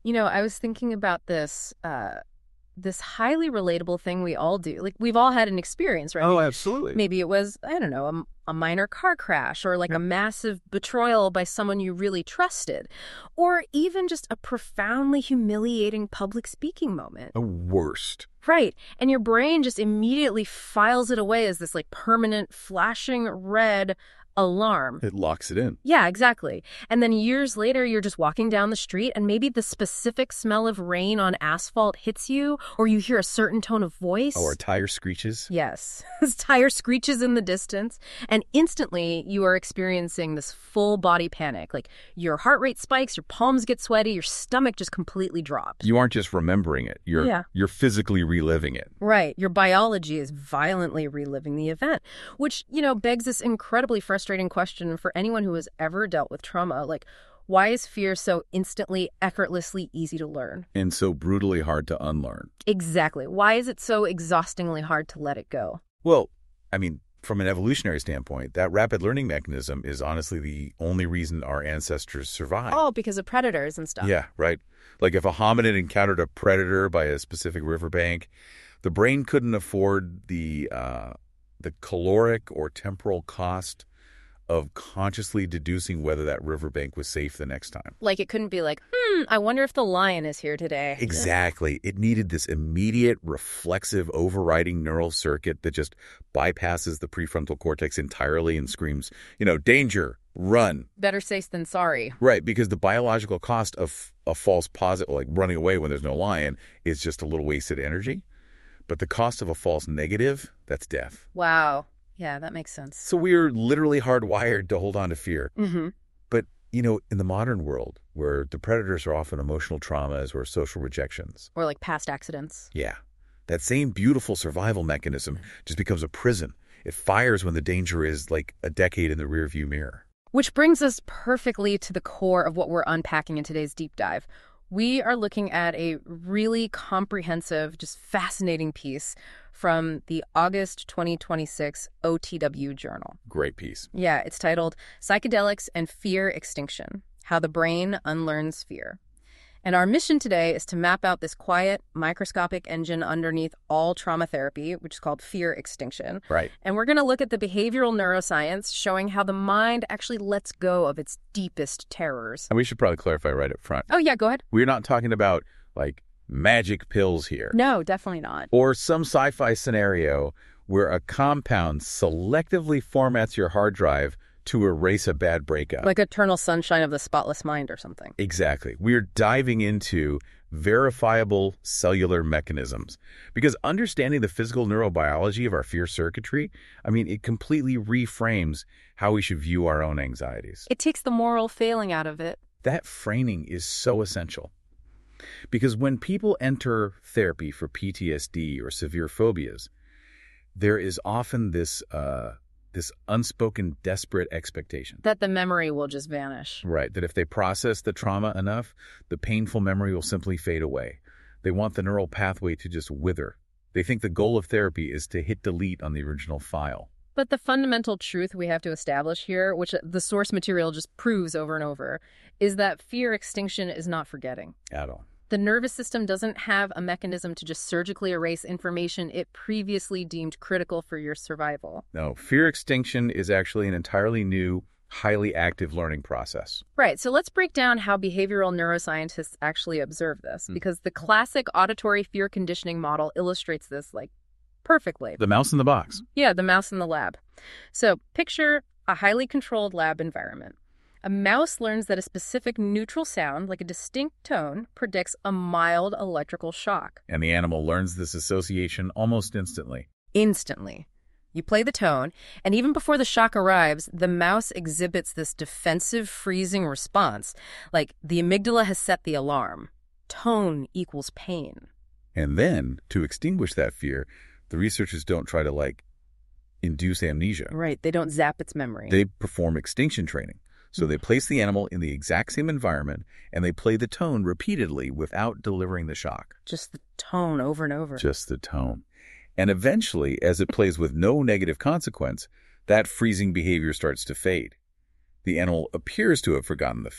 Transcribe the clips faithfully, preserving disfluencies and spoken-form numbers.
You know, I was thinking about this uh, this highly relatable thing we all do. Like, we've all had an experience, right? Oh, absolutely. Maybe it was, I don't know, a, a minor car crash or like Yep. a massive betrayal by someone you really trusted, or even just a profoundly humiliating public speaking moment. The worst. Right. And your brain just immediately files it away as this like permanent flashing red alarm. It locks it in. Yeah, exactly. And then years later, you're just walking down the street and maybe the specific smell of rain on asphalt hits you, or you hear a certain tone of voice. Or a tire screeches. Yes. Tire screeches in the distance. And instantly, you are experiencing this full body panic. Like, your heart rate spikes, your palms get sweaty, your stomach just completely drops. You aren't just remembering it. You're, Yeah. you're physically reliving it. Right. Your biology is violently reliving the event, which, you know, begs this incredibly frustrating question for anyone who has ever dealt with trauma. Like, why is fear so instantly, effortlessly easy to learn? And so brutally hard to unlearn. Exactly. Why is it so exhaustingly hard to let it go? Well, I mean, from an evolutionary standpoint, that rapid learning mechanism is honestly the only reason our ancestors survived. Oh, because of predators and stuff. Yeah, right. Like if a hominid encountered a predator by a specific riverbank, the brain couldn't afford the uh, the caloric or temporal cost of consciously deducing whether that riverbank was safe the next time. Like, it couldn't be like, hmm, I wonder if the lion is here today. Exactly. It needed this immediate, reflexive, overriding neural circuit that just bypasses the prefrontal cortex entirely and screams, you know, danger, run. Better safe than sorry. Right, because the biological cost of a false positive, like running away when there's no lion, is just a little wasted energy. But the cost of a false negative, that's death. Wow. Yeah, that makes sense. So we're literally hardwired to hold on to fear. Mm-hmm. But, you know, in the modern world, where the predators are often emotional traumas or social rejections. Or like past accidents. Yeah. That same beautiful survival mechanism just becomes a prison. It fires when the danger is like a decade in the rearview mirror. Which brings us perfectly to the core of what we're unpacking in today's deep dive. We are looking at a really comprehensive, just fascinating piece from the August twenty twenty-six O T W Journal. Great piece. Yeah, it's titled Psychedelics and Fear Extinction: How the Brain Unlearns Fear. And our mission today is to map out this quiet, microscopic engine underneath all trauma therapy, which is called fear extinction. Right. And we're going to look at the behavioral neuroscience showing how the mind actually lets go of its deepest terrors. And we should probably clarify right up front. Oh, yeah, go ahead. We're not talking about, like, magic pills here. No, definitely not. Or some sci-fi scenario where a compound selectively formats your hard drive to erase a bad breakup. Like Eternal Sunshine of the Spotless Mind or something. Exactly. We're diving into verifiable cellular mechanisms because understanding the physical neurobiology of our fear circuitry, I mean, it completely reframes how we should view our own anxieties. It takes the moral failing out of it. That framing is so essential because when people enter therapy for P T S D or severe phobias, there is often this uh, this unspoken, desperate expectation. That the memory will just vanish. Right, that if they process the trauma enough, the painful memory will simply fade away. They want the neural pathway to just wither. They think the goal of therapy is to hit delete on the original file. But the fundamental truth we have to establish here, which the source material just proves over and over, is that fear extinction is not forgetting. At all. The nervous system doesn't have a mechanism to just surgically erase information it previously deemed critical for your survival. No, fear extinction is actually an entirely new, highly active learning process. Right, so let's break down how behavioral neuroscientists actually observe this, Mm. because the classic auditory fear conditioning model illustrates this, like, perfectly. The mouse in the box. Yeah, the mouse in the lab. So picture a highly controlled lab environment. A mouse learns that a specific neutral sound, like a distinct tone, predicts a mild electrical shock. And the animal learns this association almost instantly. Instantly. You play the tone, and even before the shock arrives, the mouse exhibits this defensive freezing response, like the amygdala has set the alarm. Tone equals pain. And then, to extinguish that fear, the researchers don't try to, like, induce amnesia. Right, they don't zap its memory. They perform extinction training. So they place the animal in the exact same environment, and they play the tone repeatedly without delivering the shock. Just the tone over and over. Just the tone. And eventually, as it plays with no negative consequence, that freezing behavior starts to fade. The animal appears to have forgotten the fear.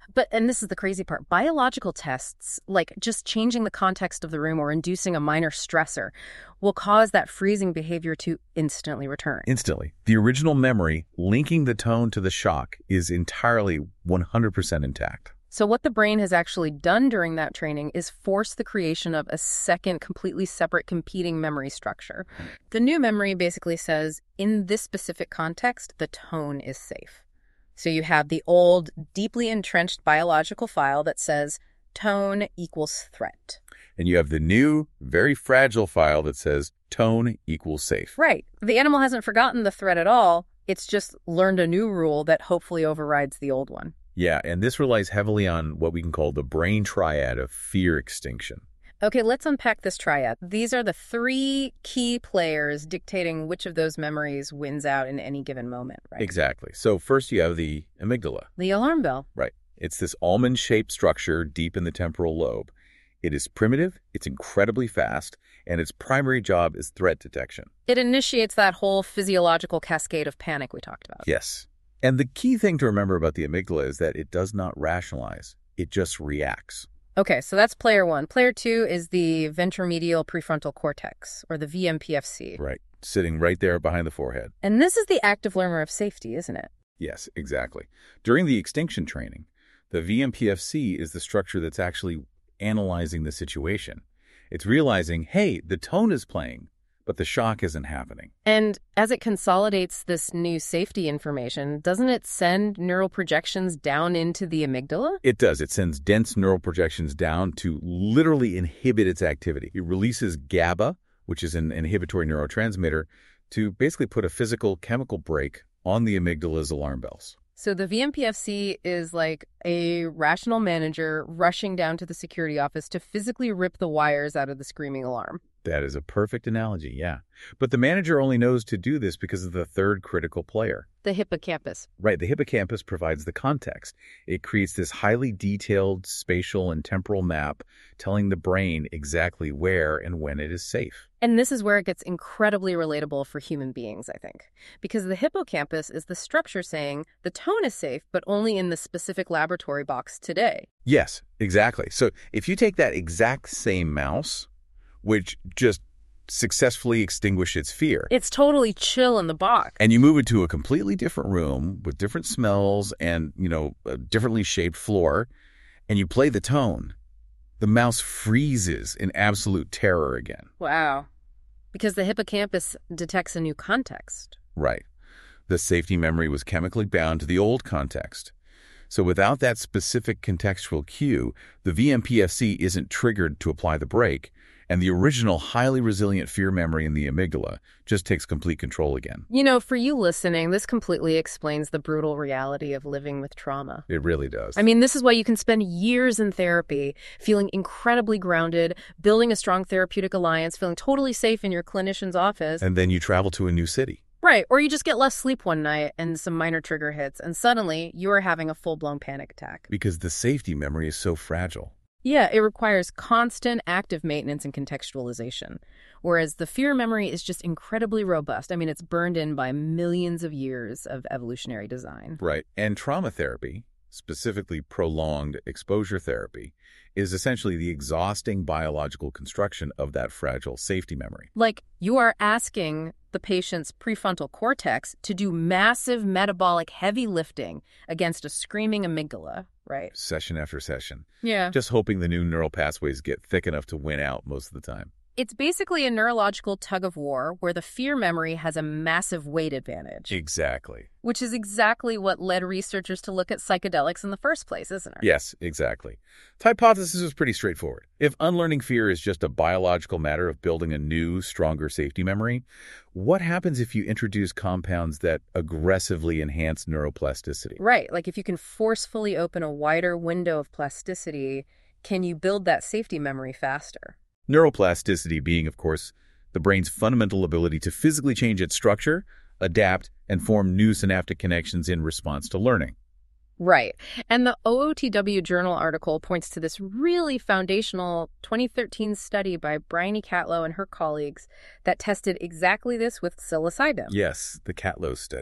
But, and this is the crazy part, biological tests, like just changing the context of the room or inducing a minor stressor, will cause that freezing behavior to instantly return. Instantly. The original memory linking the tone to the shock is entirely one hundred percent intact. So what the brain has actually done during that training is force the creation of a second, completely separate, competing memory structure. The new memory basically says, in this specific context, the tone is safe. So you have the old, deeply entrenched biological file that says tone equals threat. And you have the new, very fragile file that says tone equals safe. Right. The animal hasn't forgotten the threat at all. It's just learned a new rule that hopefully overrides the old one. Yeah, and this relies heavily on what we can call the brain triad of fear extinction. Okay, let's unpack this triad. These are the three key players dictating which of those memories wins out in any given moment, right? Exactly. So first you have the amygdala. The alarm bell. Right. It's this almond-shaped structure deep in the temporal lobe. It is primitive, it's incredibly fast, and its primary job is threat detection. It initiates that whole physiological cascade of panic we talked about. Yes. And the key thing to remember about the amygdala is that it does not rationalize. It just reacts. Okay, so that's player one. Player two is the ventromedial prefrontal cortex, or the V M P F C. Right. Sitting right there behind the forehead. And this is the active learner of safety, isn't it? Yes, exactly. During the extinction training, the V M P F C is the structure that's actually analyzing the situation. It's realizing, hey, the tone is playing, but the shock isn't happening. And as it consolidates this new safety information, doesn't it send neural projections down into the amygdala? It does. It sends dense neural projections down to literally inhibit its activity. It releases GABA, which is an inhibitory neurotransmitter, to basically put a physical chemical brake on the amygdala's alarm bells. So the V M P F C is like a rational manager rushing down to the security office to physically rip the wires out of the screaming alarm. That is a perfect analogy, yeah. But the manager only knows to do this because of the third critical player. The hippocampus. Right, the hippocampus provides the context. It creates this highly detailed spatial and temporal map telling the brain exactly where and when it is safe. And this is where it gets incredibly relatable for human beings, I think. Because the hippocampus is the structure saying the tone is safe, but only in the specific laboratory box today. Yes, exactly. So if you take that exact same mouse, which just successfully extinguished its fear. It's totally chill in the box. And you move it to a completely different room with different smells and, you know, a differently shaped floor, and you play the tone. The mouse freezes in absolute terror again. Wow. Because the hippocampus detects a new context. Right. The safety memory was chemically bound to the old context. So without that specific contextual cue, the V M P F C isn't triggered to apply the brake, and the original highly resilient fear memory in the amygdala just takes complete control again. You know, for you listening, this completely explains the brutal reality of living with trauma. It really does. I mean, this is why you can spend years in therapy, feeling incredibly grounded, building a strong therapeutic alliance, feeling totally safe in your clinician's office. And then you travel to a new city. Right, or you just get less sleep one night and some minor trigger hits, and suddenly you are having a full-blown panic attack. Because the safety memory is so fragile. Yeah, it requires constant active maintenance and contextualization, whereas the fear memory is just incredibly robust. I mean, it's burned in by millions of years of evolutionary design. Right. And trauma therapy, specifically prolonged exposure therapy, is essentially the exhausting biological construction of that fragile safety memory. Like, you are asking the patient's prefrontal cortex to do massive metabolic heavy lifting against a screaming amygdala, right? Session after session. Yeah. Just hoping the new neural pathways get thick enough to win out most of the time. It's basically a neurological tug of war where the fear memory has a massive weight advantage. Exactly. Which is exactly what led researchers to look at psychedelics in the first place, isn't it? Yes, exactly. The hypothesis is pretty straightforward. If unlearning fear is just a biological matter of building a new, stronger safety memory, what happens if you introduce compounds that aggressively enhance neuroplasticity? Right. Like if you can forcefully open a wider window of plasticity, can you build that safety memory faster? Neuroplasticity being, of course, the brain's fundamental ability to physically change its structure, adapt, and form new synaptic connections in response to learning. Right. And the O O T W Journal article points to this really foundational twenty thirteen study by Bryony Catlow and her colleagues that tested exactly this with psilocybin. Yes, the Catlow study.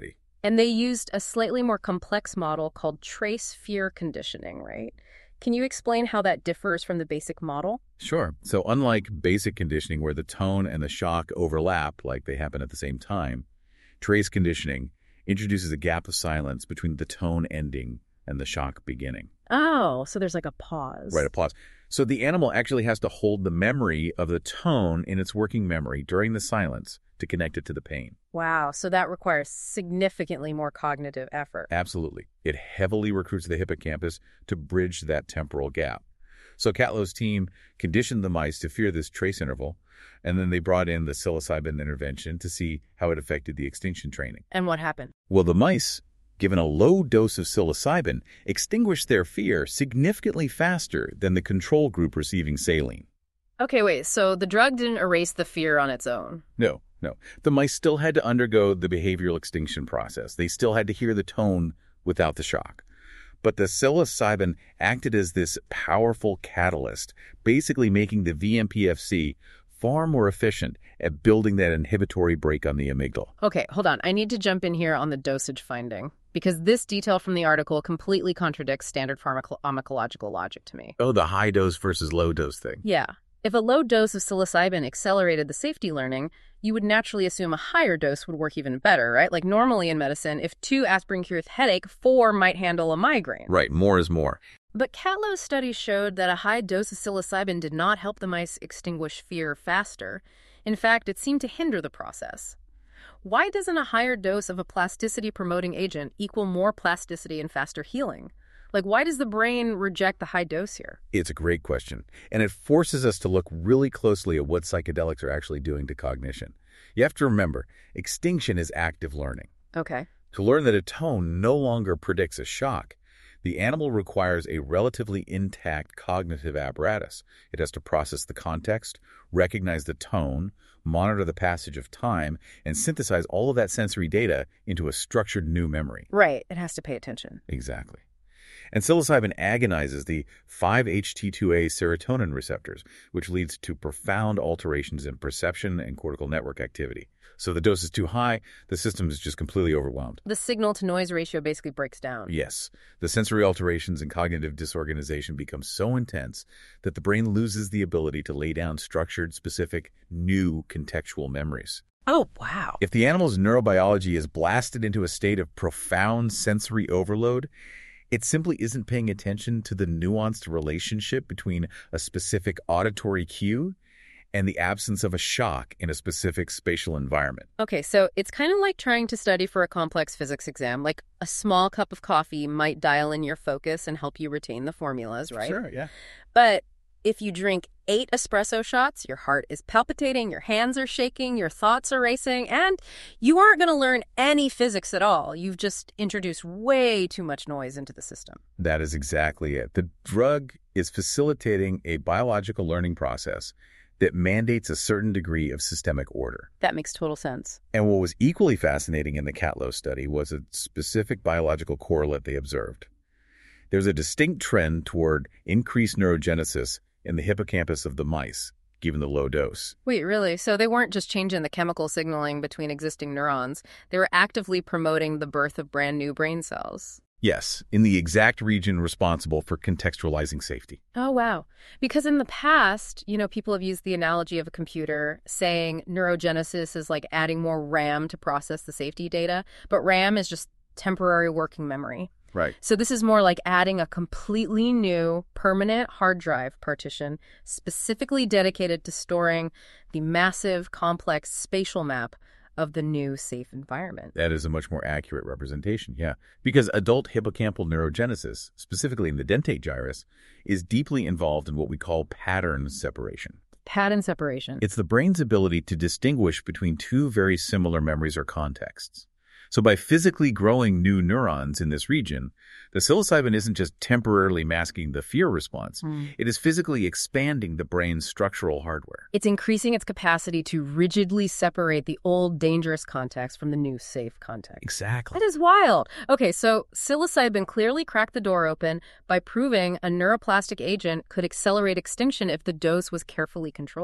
And they used a slightly more complex model called trace fear conditioning, right? Can you explain how that differs from the basic model? Sure. So unlike basic conditioning where the tone and the shock overlap like they happen at the same time, trace conditioning introduces a gap of silence between the tone ending and the shock beginning. Oh, so there's like a pause. Right, a pause. So the animal actually has to hold the memory of the tone in its working memory during the silence to connect it to the pain. Wow, so that requires significantly more cognitive effort. Absolutely. It heavily recruits the hippocampus to bridge that temporal gap. So Catlow's team conditioned the mice to fear this trace interval, and then they brought in the psilocybin intervention to see how it affected the extinction training. And what happened? Well, the mice, given a low dose of psilocybin, extinguished their fear significantly faster than the control group receiving saline. Okay, wait, so the drug didn't erase the fear on its own? No, no. The mice still had to undergo the behavioral extinction process. They still had to hear the tone without the shock. But the psilocybin acted as this powerful catalyst, basically making the V M P F C far more efficient at building that inhibitory brake on the amygdala. Okay, hold on. I need to jump in here on the dosage finding, because this detail from the article completely contradicts standard pharmacological logic to me. Oh, the high dose versus low dose thing. Yeah. If a low dose of psilocybin accelerated the safety learning, you would naturally assume a higher dose would work even better, right? Like normally in medicine, if two aspirin cures headache, four might handle a migraine. Right, more is more. But Catlow's study showed that a high dose of psilocybin did not help the mice extinguish fear faster. In fact, it seemed to hinder the process. Why doesn't a higher dose of a plasticity-promoting agent equal more plasticity and faster healing? Like, why does the brain reject the high dose here? It's a great question, and it forces us to look really closely at what psychedelics are actually doing to cognition. You have to remember, extinction is active learning. Okay. To learn that a tone no longer predicts a shock, the animal requires a relatively intact cognitive apparatus. It has to process the context, recognize the tone, monitor the passage of time, and synthesize all of that sensory data into a structured new memory. Right. It has to pay attention. Exactly. And psilocybin agonizes the five H T two A serotonin receptors, which leads to profound alterations in perception and cortical network activity. So the dose is too high, the system is just completely overwhelmed. The signal-to-noise ratio basically breaks down. Yes. The sensory alterations and cognitive disorganization become so intense that the brain loses the ability to lay down structured, specific, new contextual memories. Oh, wow. If the animal's neurobiology is blasted into a state of profound sensory overload, it simply isn't paying attention to the nuanced relationship between a specific auditory cue and the absence of a shock in a specific spatial environment. Okay, so it's kind of like trying to study for a complex physics exam. Like a small cup of coffee might dial in your focus and help you retain the formulas, right? Sure, yeah. But if you drink eight espresso shots, your heart is palpitating, your hands are shaking, your thoughts are racing, and you aren't going to learn any physics at all. You've just introduced way too much noise into the system. That is exactly it. The drug is facilitating a biological learning process that mandates a certain degree of systemic order. That makes total sense. And what was equally fascinating in the Catlow study was a specific biological correlate they observed. There's a distinct trend toward increased neurogenesis in the hippocampus of the mice, given the low dose. Wait, really? So they weren't just changing the chemical signaling between existing neurons. They were actively promoting the birth of brand new brain cells. Yes, in the exact region responsible for contextualizing safety. Oh, wow. Because in the past, you know, people have used the analogy of a computer saying neurogenesis is like adding more RAM to process the safety data, but RAM is just temporary working memory. Right. So this is more like adding a completely new permanent hard drive partition specifically dedicated to storing the massive, complex spatial map of the new safe environment. That is a much more accurate representation, yeah. Because adult hippocampal neurogenesis, specifically in the dentate gyrus, is deeply involved in what we call pattern separation. Pattern separation. It's the brain's ability to distinguish between two very similar memories or contexts. So by physically growing new neurons in this region, the psilocybin isn't just temporarily masking the fear response. Mm. It is physically expanding the brain's structural hardware. It's increasing its capacity to rigidly separate the old dangerous context from the new safe context. Exactly. That is wild. Okay, so psilocybin clearly cracked the door open by proving a neuroplastic agent could accelerate extinction if the dose was carefully controlled.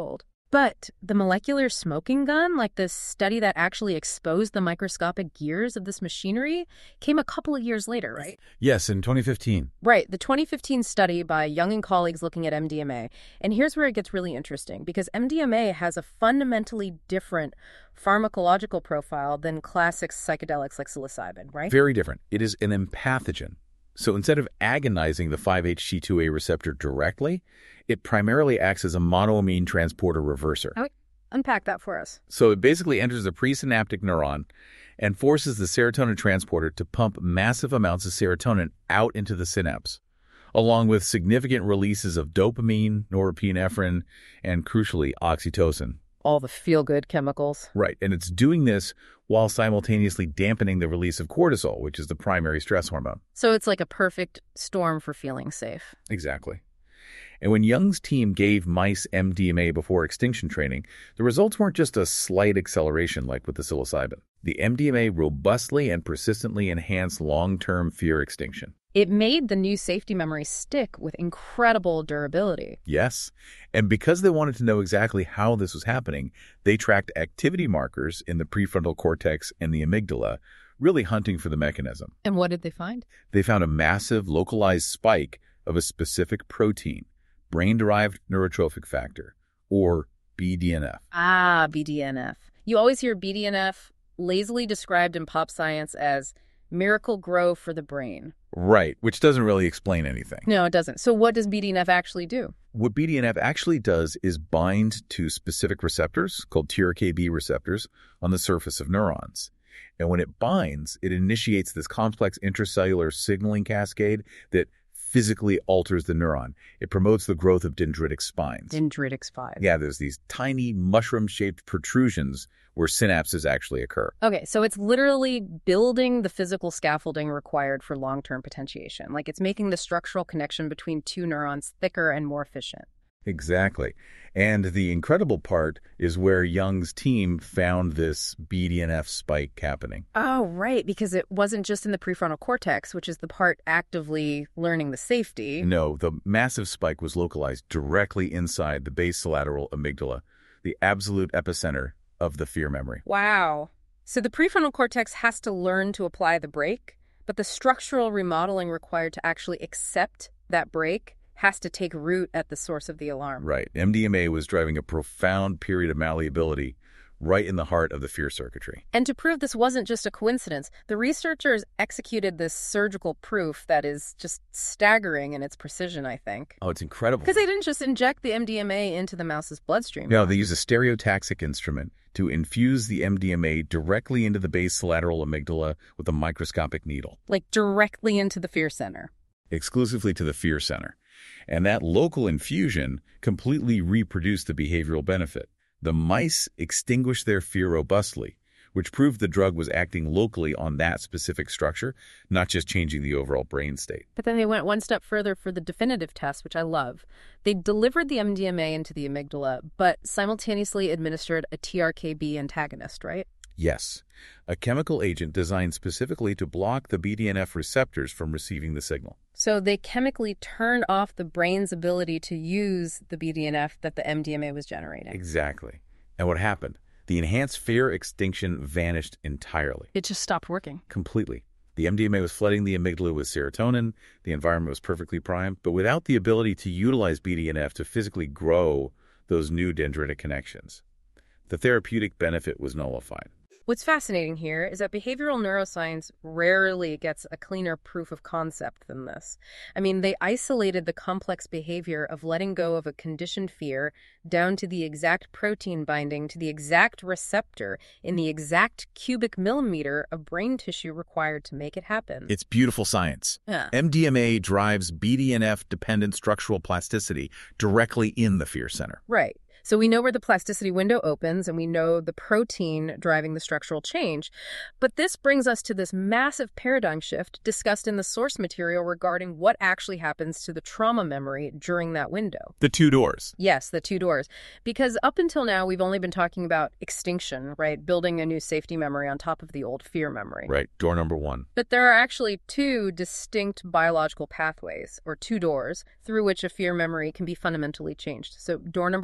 But the molecular smoking gun, like the study that actually exposed the microscopic gears of this machinery, came a couple of years later, right? Yes, in twenty fifteen. Right, the twenty fifteen study by Young and colleagues looking at M D M A. And here's where it gets really interesting, because M D M A has a fundamentally different pharmacological profile than classic psychedelics like psilocybin, right? Very different. It is an empathogen. So instead of agonizing the five H T two A receptor directly, it primarily acts as a monoamine transporter reverser. Oh, unpack that for us. So it basically enters the presynaptic neuron and forces the serotonin transporter to pump massive amounts of serotonin out into the synapse, along with significant releases of dopamine, norepinephrine, and crucially, oxytocin. All the feel-good chemicals. Right, and it's doing this while simultaneously dampening the release of cortisol, which is the primary stress hormone. So it's like a perfect storm for feeling safe. Exactly. And when Young's team gave mice M D M A before extinction training, the results weren't just a slight acceleration like with the psilocybin. The M D M A robustly and persistently enhanced long-term fear extinction. It made the new safety memory stick with incredible durability. Yes. And because they wanted to know exactly how this was happening, they tracked activity markers in the prefrontal cortex and the amygdala, really hunting for the mechanism. And what did they find? They found a massive localized spike of a specific protein, brain-derived neurotrophic factor, or B D N F. Ah, B D N F. You always hear B D N F lazily described in pop science as miracle grow for the brain. Right, which doesn't really explain anything. No, it doesn't. So what does B D N F actually do? What B D N F actually does is bind to specific receptors, called T R K B receptors, on the surface of neurons. And when it binds, it initiates this complex intracellular signaling cascade that physically alters the neuron. It promotes the growth of dendritic spines. Dendritic spines. Yeah, there's these tiny mushroom-shaped protrusions where synapses actually occur. Okay, so it's literally building the physical scaffolding required for long-term potentiation. Like it's making the structural connection between two neurons thicker and more efficient. Exactly. And the incredible part is where Young's team found this B D N F spike happening. Oh, right, because it wasn't just in the prefrontal cortex, which is the part actively learning the safety. No, the massive spike was localized directly inside the basolateral amygdala, the absolute epicenter of the fear memory. Wow. So the prefrontal cortex has to learn to apply the brake, but the structural remodeling required to actually accept that brake has to take root at the source of the alarm. Right. M D M A was driving a profound period of malleability right in the heart of the fear circuitry. And to prove this wasn't just a coincidence, the researchers executed this surgical proof that is just staggering in its precision, I think. Oh, it's incredible. Because they didn't just inject the M D M A into the mouse's bloodstream. No, they used a stereotaxic instrument to infuse the M D M A directly into the basolateral amygdala with a microscopic needle. Like directly into the fear center. Exclusively to the fear center. And that local infusion completely reproduced the behavioral benefit. The mice extinguished their fear robustly, which proved the drug was acting locally on that specific structure, not just changing the overall brain state. But then they went one step further for the definitive test, which I love. They delivered the M D M A into the amygdala, but simultaneously administered a T R K B antagonist, right? Yes, a chemical agent designed specifically to block the B D N F receptors from receiving the signal. So they chemically turned off the brain's ability to use the B D N F that the M D M A was generating. Exactly. And what happened? The enhanced fear extinction vanished entirely. It just stopped working. Completely. The M D M A was flooding the amygdala with serotonin, the environment was perfectly primed, but without the ability to utilize B D N F to physically grow those new dendritic connections. The therapeutic benefit was nullified. What's fascinating here is that behavioral neuroscience rarely gets a cleaner proof of concept than this. I mean, they isolated the complex behavior of letting go of a conditioned fear down to the exact protein binding to the exact receptor in the exact cubic millimeter of brain tissue required to make it happen. It's beautiful science. Yeah. M D M A drives B D N F-dependent structural plasticity directly in the fear center. Right. So we know where the plasticity window opens, and we know the protein driving the structural change. But this brings us to this massive paradigm shift discussed in the source material regarding what actually happens to the trauma memory during that window. The two doors. Yes, the two doors. Because up until now, we've only been talking about extinction, right? Building a new safety memory on top of the old fear memory. Right, door number one. But there are actually two distinct biological pathways, or two doors, through which a fear memory can be fundamentally changed. So door number one is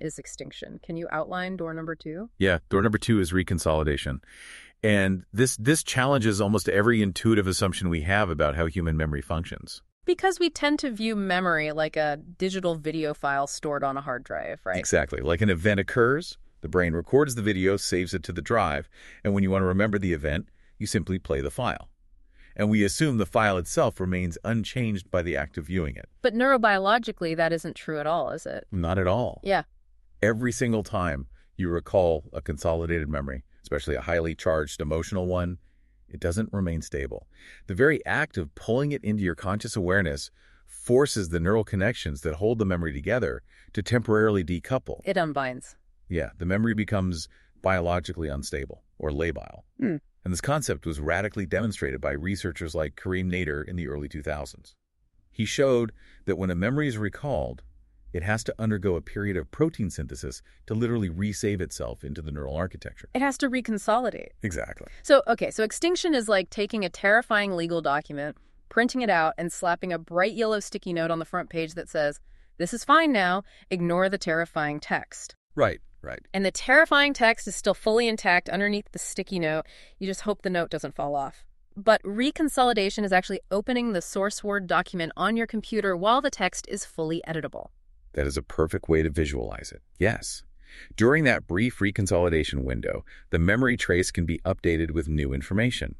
is extinction. Can you outline door number two? Yeah, door number two is reconsolidation. And this this challenges almost every intuitive assumption we have about how human memory functions. Because we tend to view memory like a digital video file stored on a hard drive, right? Exactly. Like an event occurs, the brain records the video, saves it to the drive, and when you want to remember the event, you simply play the file. And we assume the file itself remains unchanged by the act of viewing it. But neurobiologically, that isn't true at all, is it? Not at all. Yeah. Every single time you recall a consolidated memory, especially a highly charged emotional one, it doesn't remain stable. The very act of pulling it into your conscious awareness forces the neural connections that hold the memory together to temporarily decouple. It unbinds. Yeah, the memory becomes biologically unstable, or labile. Mm. And this concept was radically demonstrated by researchers like Karim Nader in the early two thousands. He showed that when a memory is recalled, it has to undergo a period of protein synthesis to literally resave itself into the neural architecture. It has to reconsolidate. Exactly. So, okay, so extinction is like taking a terrifying legal document, printing it out, and slapping a bright yellow sticky note on the front page that says, "This is fine now, ignore the terrifying text." Right, right. And the terrifying text is still fully intact underneath the sticky note. You just hope the note doesn't fall off. But reconsolidation is actually opening the source Word document on your computer while the text is fully editable. That is a perfect way to visualize it. Yes. During that brief reconsolidation window, the memory trace can be updated with new information.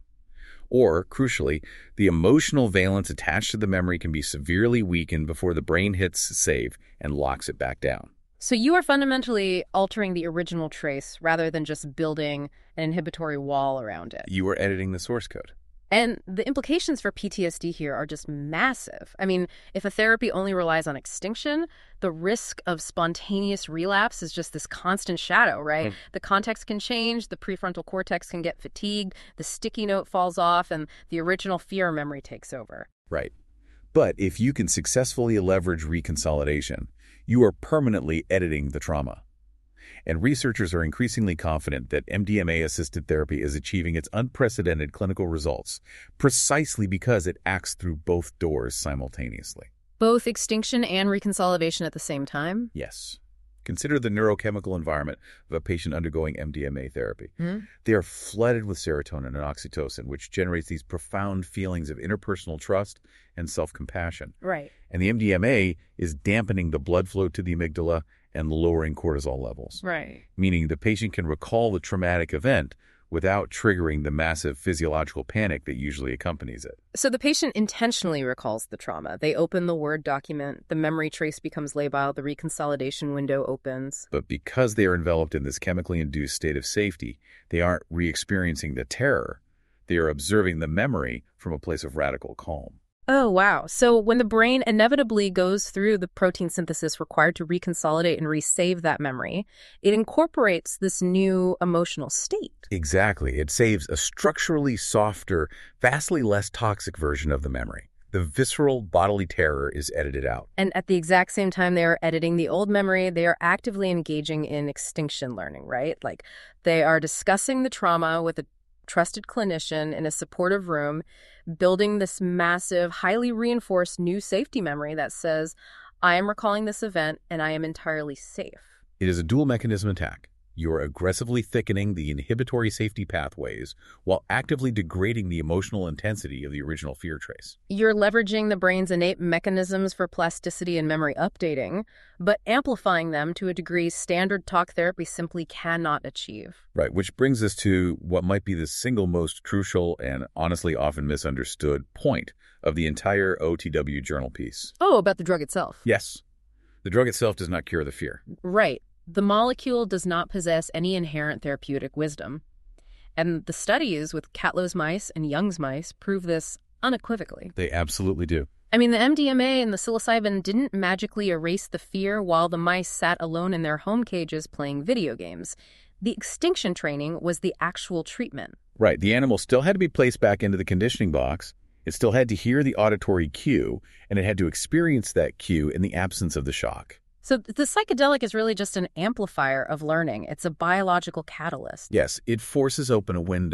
Or, crucially, the emotional valence attached to the memory can be severely weakened before the brain hits save and locks it back down. So you are fundamentally altering the original trace rather than just building an inhibitory wall around it. You are editing the source code. And the implications for P T S D here are just massive. I mean, if a therapy only relies on extinction, the risk of spontaneous relapse is just this constant shadow, right? Mm. The context can change, the prefrontal cortex can get fatigued, the sticky note falls off, and the original fear memory takes over. Right. But if you can successfully leverage reconsolidation, you are permanently editing the trauma. And researchers are increasingly confident that M D M A-assisted therapy is achieving its unprecedented clinical results precisely because it acts through both doors simultaneously. Both extinction and reconsolidation at the same time? Yes. Consider the neurochemical environment of a patient undergoing M D M A therapy. Hmm? They are flooded with serotonin and oxytocin, which generates these profound feelings of interpersonal trust and self-compassion. Right. And the M D M A is dampening the blood flow to the amygdala and lowering cortisol levels. Right. Meaning the patient can recall the traumatic event without triggering the massive physiological panic that usually accompanies it. So the patient intentionally recalls the trauma. They open the Word document, the memory trace becomes labile, the reconsolidation window opens. But because they are enveloped in this chemically induced state of safety, they aren't re-experiencing the terror. They are observing the memory from a place of radical calm. Oh, wow. So when the brain inevitably goes through the protein synthesis required to reconsolidate and resave that memory, it incorporates this new emotional state. Exactly. It saves a structurally softer, vastly less toxic version of the memory. The visceral bodily terror is edited out. And at the exact same time they are editing the old memory, they are actively engaging in extinction learning, right? Like they are discussing the trauma with a trusted clinician in a supportive room, building this massive, highly reinforced new safety memory that says, I am recalling this event and I am entirely safe. It is a dual mechanism attack. You're aggressively thickening the inhibitory safety pathways while actively degrading the emotional intensity of the original fear trace. You're leveraging the brain's innate mechanisms for plasticity and memory updating, but amplifying them to a degree standard talk therapy simply cannot achieve. Right, which brings us to what might be the single most crucial and honestly often misunderstood point of the entire O T W journal piece. Oh, about the drug itself. Yes. The drug itself does not cure the fear. Right. The molecule does not possess any inherent therapeutic wisdom. And the studies with Catlow's mice and Young's mice prove this unequivocally. They absolutely do. I mean, the M D M A and the psilocybin didn't magically erase the fear while the mice sat alone in their home cages playing video games. The extinction training was the actual treatment. Right. The animal still had to be placed back into the conditioning box. It still had to hear the auditory cue, and it had to experience that cue in the absence of the shock. So the psychedelic is really just an amplifier of learning. It's a biological catalyst. Yes, it forces open a window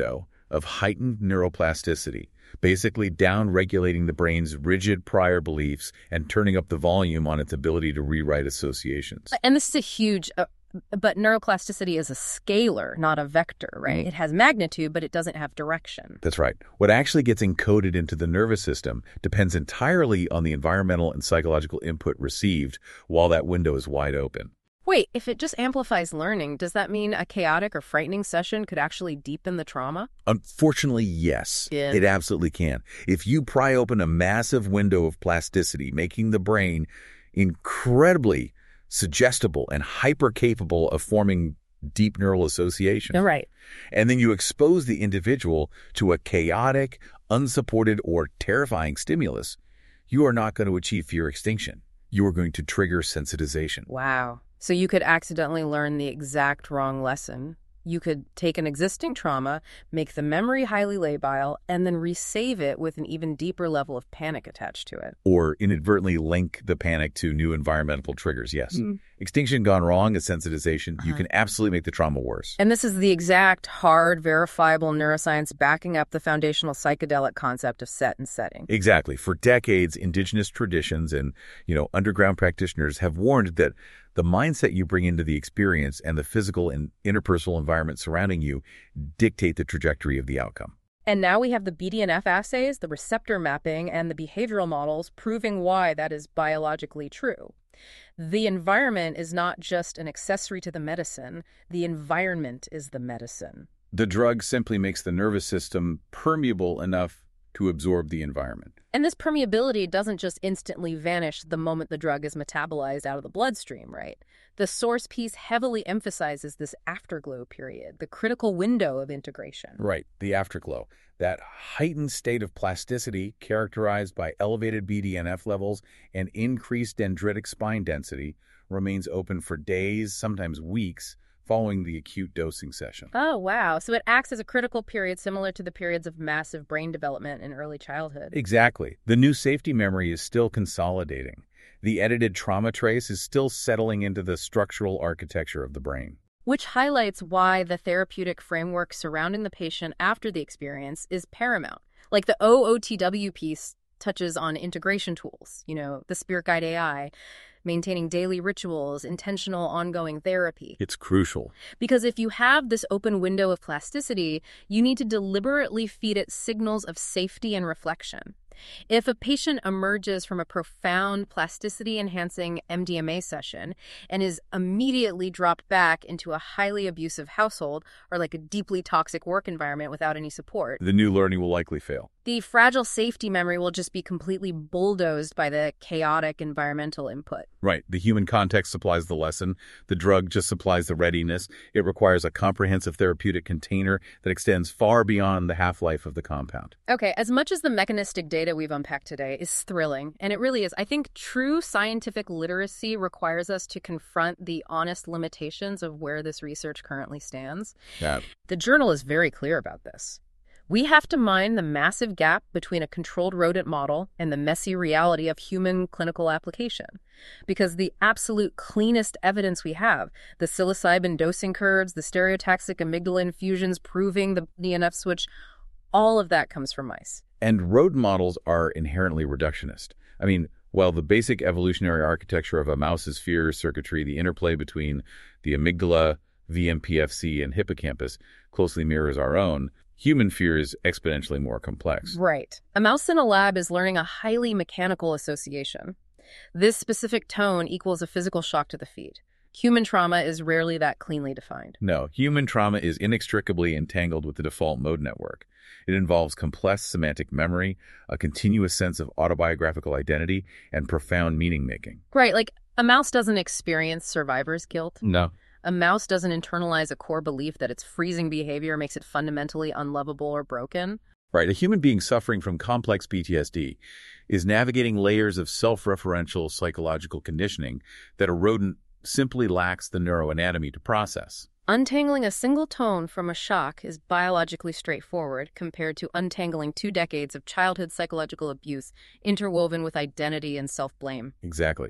of heightened neuroplasticity, basically down-regulating the brain's rigid prior beliefs and turning up the volume on its ability to rewrite associations. And this is a huge, uh, but neuroplasticity is a scalar, not a vector, right? It has magnitude, but it doesn't have direction. That's right. What actually gets encoded into the nervous system depends entirely on the environmental and psychological input received while that window is wide open. Wait, if it just amplifies learning, does that mean a chaotic or frightening session could actually deepen the trauma? Unfortunately, yes. Yeah. It absolutely can. If you pry open a massive window of plasticity, making the brain incredibly suggestible and hyper-capable of forming deep neural associations. Right. And then you expose the individual to a chaotic, unsupported, or terrifying stimulus, you are not going to achieve fear extinction. You are going to trigger sensitization. Wow. So you could accidentally learn the exact wrong lesson. You could take an existing trauma, make the memory highly labile, and then resave it with an even deeper level of panic attached to it. Or inadvertently link the panic to new environmental triggers, yes. Mm. Extinction gone wrong is sensitization. Uh-huh. You can absolutely make the trauma worse. And this is the exact hard, verifiable neuroscience backing up the foundational psychedelic concept of set and setting. Exactly. For decades, indigenous traditions and, you know, underground practitioners have warned that the mindset you bring into the experience and the physical and interpersonal environment surrounding you dictate the trajectory of the outcome. And now we have the B D N F assays, the receptor mapping, and the behavioral models proving why that is biologically true. The environment is not just an accessory to the medicine. The environment is the medicine. The drug simply makes the nervous system permeable enough to absorb the environment. And this permeability doesn't just instantly vanish the moment the drug is metabolized out of the bloodstream, right? The source piece heavily emphasizes this afterglow period, the critical window of integration. Right, the afterglow. That heightened state of plasticity characterized by elevated B D N F levels and increased dendritic spine density remains open for days, sometimes weeks, following the acute dosing session. Oh, wow. So it acts as a critical period similar to the periods of massive brain development in early childhood. Exactly. The new safety memory is still consolidating. The edited trauma trace is still settling into the structural architecture of the brain. Which highlights why the therapeutic framework surrounding the patient after the experience is paramount. Like the O O T W piece touches on integration tools, you know, the Spirit Guide A I, maintaining daily rituals, intentional ongoing therapy. It's crucial. Because if you have this open window of plasticity, you need to deliberately feed it signals of safety and reflection. If a patient emerges from a profound plasticity-enhancing M D M A session and is immediately dropped back into a highly abusive household or like a deeply toxic work environment without any support, the new learning will likely fail. The fragile safety memory will just be completely bulldozed by the chaotic environmental input. Right. The human context supplies the lesson. The drug just supplies the readiness. It requires a comprehensive therapeutic container that extends far beyond the half-life of the compound. Okay, as much as the mechanistic data we've unpacked today is thrilling, and it really is, I think true scientific literacy requires us to confront the honest limitations of where this research currently stands. Yeah. The journal is very clear about this. We have to mine the massive gap between a controlled rodent model and the messy reality of human clinical application. Because the absolute cleanest evidence we have, the psilocybin dosing curves, the stereotaxic amygdala infusions proving the D N F switch, all of that comes from mice. And rodent models are inherently reductionist. I mean, while the basic evolutionary architecture of a mouse's fear circuitry, the interplay between the amygdala, V M P F C, and hippocampus closely mirrors our own, human fear is exponentially more complex. Right. A mouse in a lab is learning a highly mechanical association. This specific tone equals a physical shock to the feet. Human trauma is rarely that cleanly defined. No, human trauma is inextricably entangled with the default mode network. It involves complex semantic memory, a continuous sense of autobiographical identity, and profound meaning-making. Right, like a mouse doesn't experience survivor's guilt. No. A mouse doesn't internalize a core belief that its freezing behavior makes it fundamentally unlovable or broken. Right. A human being suffering from complex P T S D is navigating layers of self-referential psychological conditioning that a rodent simply lacks the neuroanatomy to process. Untangling a single tone from a shock is biologically straightforward compared to untangling two decades of childhood psychological abuse interwoven with identity and self-blame. Exactly.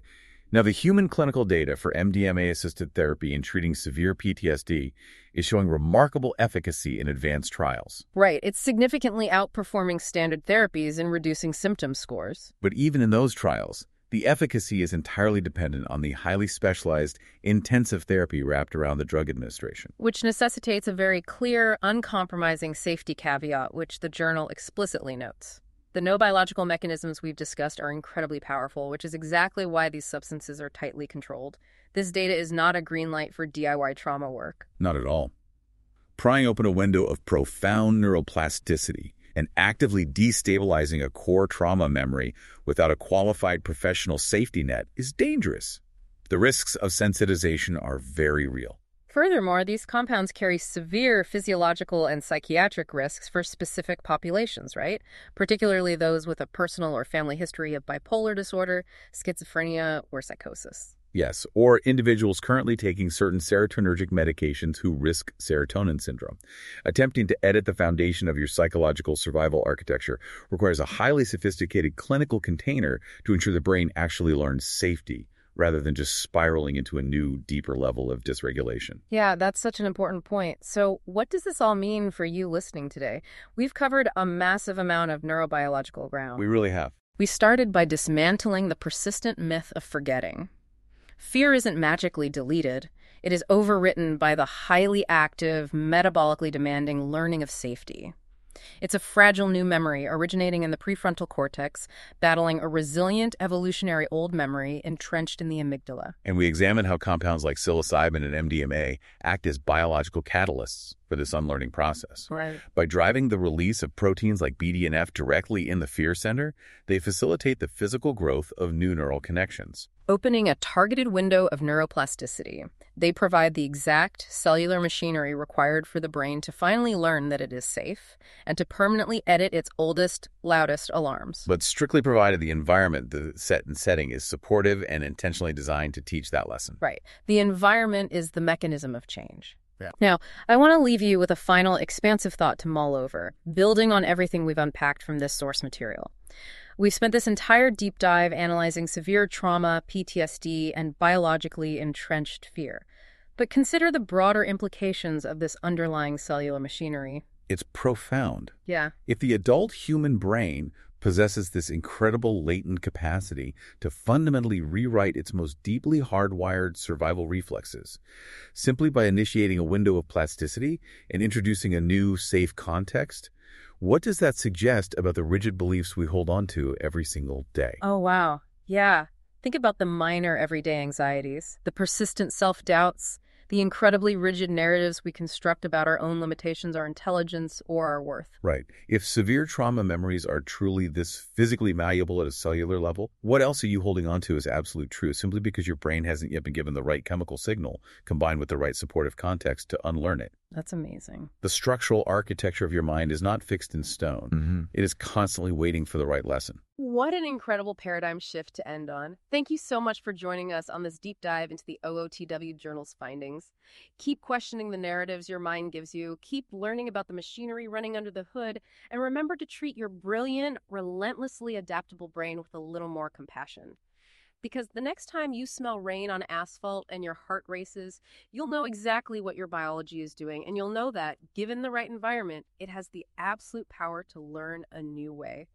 Now, the human clinical data for M D M A-assisted therapy in treating severe P T S D is showing remarkable efficacy in advanced trials. Right. It's significantly outperforming standard therapies in reducing symptom scores. But even in those trials, the efficacy is entirely dependent on the highly specialized intensive therapy wrapped around the drug administration. Which necessitates a very clear, uncompromising safety caveat, which the journal explicitly notes. The no biological mechanisms we've discussed are incredibly powerful, which is exactly why these substances are tightly controlled. This data is not a green light for D I Y trauma work. Not at all. Prying open a window of profound neuroplasticity and actively destabilizing a core trauma memory without a qualified professional safety net is dangerous. The risks of sensitization are very real. Furthermore, these compounds carry severe physiological and psychiatric risks for specific populations, right? Particularly those with a personal or family history of bipolar disorder, schizophrenia, or psychosis. Yes, or individuals currently taking certain serotonergic medications who risk serotonin syndrome. Attempting to edit the foundation of your psychological survival architecture requires a highly sophisticated clinical container to ensure the brain actually learns safety, rather than just spiraling into a new, deeper level of dysregulation. Yeah, that's such an important point. So what does this all mean for you listening today? We've covered a massive amount of neurobiological ground. We really have. We started by dismantling the persistent myth of forgetting. Fear isn't magically deleted. It is overwritten by the highly active, metabolically demanding learning of safety. It's a fragile new memory originating in the prefrontal cortex, battling a resilient evolutionary old memory entrenched in the amygdala. And we examine how compounds like psilocybin and M D M A act as biological catalysts for this unlearning process. Right. By driving the release of proteins like B D N F directly in the fear center, they facilitate the physical growth of new neural connections. Opening a targeted window of neuroplasticity, they provide the exact cellular machinery required for the brain to finally learn that it is safe and to permanently edit its oldest, loudest alarms. But strictly provided the environment, the set and setting is supportive and intentionally designed to teach that lesson. Right. The environment is the mechanism of change. Yeah. Now, I want to leave you with a final expansive thought to mull over, building on everything we've unpacked from this source material. We've spent this entire deep dive analyzing severe trauma, P T S D, and biologically entrenched fear. But consider the broader implications of this underlying cellular machinery. It's profound. Yeah. If the adult human brain possesses this incredible latent capacity to fundamentally rewrite its most deeply hardwired survival reflexes, simply by initiating a window of plasticity and introducing a new, safe context, what does that suggest about the rigid beliefs we hold on to every single day? Oh, wow. Yeah. Think about the minor everyday anxieties, the persistent self-doubts, the incredibly rigid narratives we construct about our own limitations, our intelligence, or our worth. Right. If severe trauma memories are truly this physically malleable at a cellular level, what else are you holding on to as absolute truth simply because your brain hasn't yet been given the right chemical signal combined with the right supportive context to unlearn it? That's amazing. The structural architecture of your mind is not fixed in stone. Mm-hmm. It is constantly waiting for the right lesson. What an incredible paradigm shift to end on. Thank you so much for joining us on this deep dive into the O O T W Journal's findings. Keep questioning the narratives your mind gives you, keep learning about the machinery running under the hood, and remember to treat your brilliant, relentlessly adaptable brain with a little more compassion. Because the next time you smell rain on asphalt and your heart races, you'll know exactly what your biology is doing, and you'll know that, given the right environment, it has the absolute power to learn a new way.